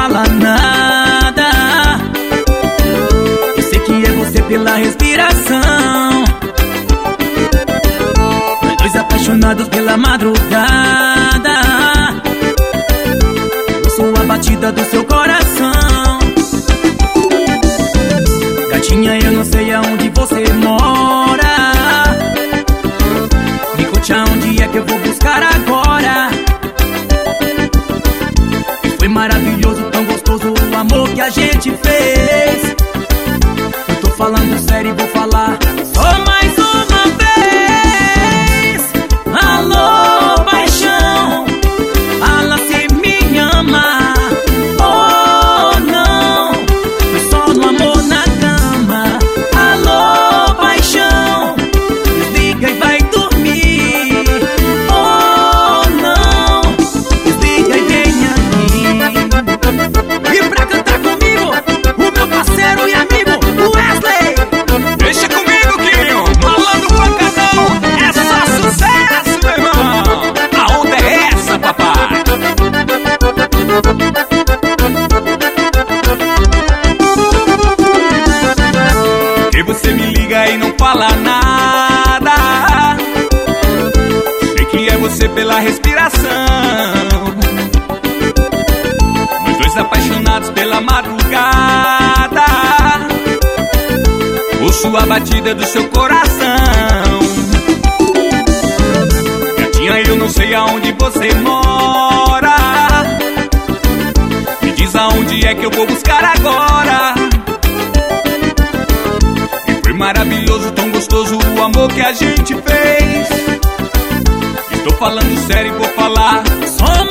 fala nada. Eu sei que é você pela respiração. Nós dois apaixonados pela madrugada. Eu sou a batida do seu coração. Gatinha, eu não sei aonde você mora. Me conte aonde é que eu vou buscar agora. E foi maravilhoso, tão gostoso o amor que a gente fez. Eu tô falando sério e vou falar só mais uma vez. Alô, paixão, fala se me ama. Oh, não, foi só no amor na cama. Alô, paixão, desliga e vai dormir. Oh, não, desliga e vem aqui. E pra cantar comigo, o meu parceiro e amigo, o Wesley. Deixa comigo, Quinho, malandro pancadão. É só sucesso, meu irmão. A onda é essa, papai. E você me liga e não fala nada. Sei que é você pela respiração. Nós dois apaixonados pela madrugada. Ouço a batida do seu coração. Gatinha, eu não sei aonde você mora. Me diz aonde é que eu vou buscar agora. E foi maravilhoso, tão gostoso o amor que a gente fez. Estou falando sério e vou falar Só